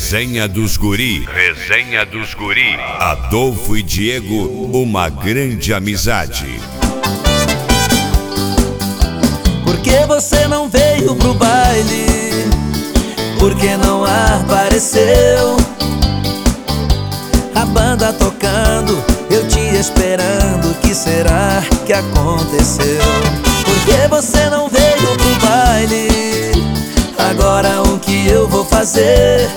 Resenha dos Guri. Resenha dos Guri. Adolfo e Diego, uma grande amizade. Por que você não veio pro baile? Por que não apareceu? A banda tocando, eu te esperando, o que será que aconteceu? Por que você não veio pro baile? Agora o que eu vou fazer?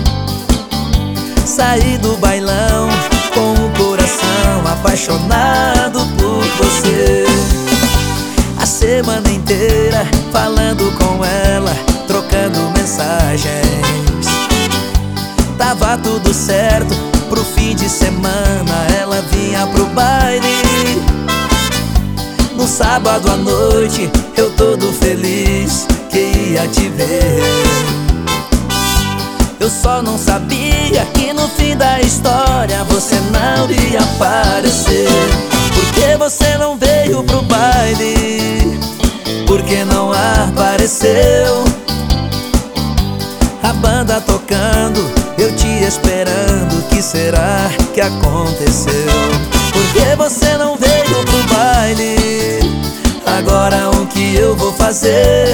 Sair do bailão com o coração apaixonado por você. A semana inteira falando com ela, trocando mensagens. Tava tudo certo, pro fim de semana ela vinha pro baile. No sábado à noite, eu todo feliz que ia te ver. Eu só não sabia que no fim da história você não ia aparecer. Por que você não veio pro baile? Por que não apareceu? A banda tocando, eu te esperando, o que será que aconteceu? Por que você não veio pro baile? Agora o que eu vou fazer?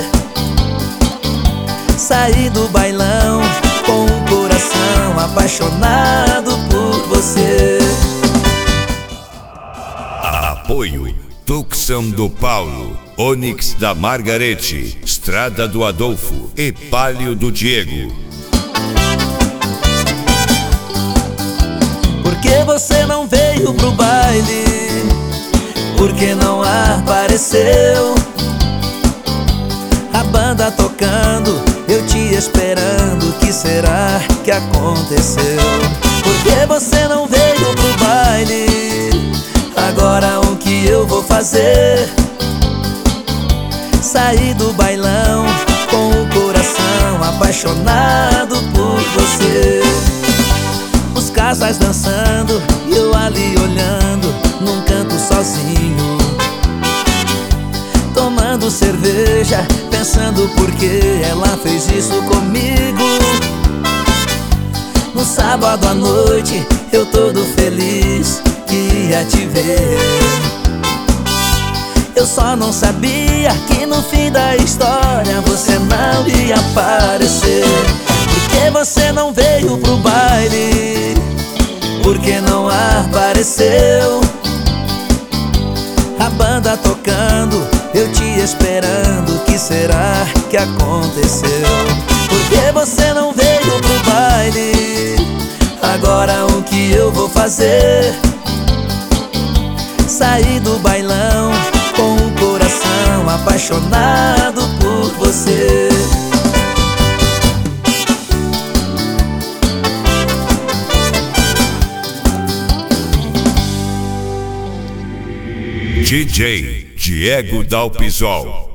Sair do bailão com o coração apaixonado por você. Apoio Tucson do Paulo, Onix da Margarete, Estrada do Adolfo e Palio do Diego. Por que você não veio pro baile? Por que não apareceu? A banda tocando, eu te esperando, o que será que aconteceu? Por que você não veio pro baile? Agora o que eu vou fazer? Sair do bailão com o coração apaixonado por você. Os casais dançando e eu ali olhando num canto sozinho, tomando cerveja, pensando por que ela fez isso comigo. No sábado à noite, eu todo feliz que ia te ver. Eu só não sabia que no fim da história você não ia aparecer. Por que você não veio pro baile? Por que não apareceu? A banda tocando, eu te esperando, o que será que aconteceu? Por que você não veio pro baile? Agora o que eu vou fazer? Sair do bailão com o coração apaixonado por você. DJ Diego Dalpisol.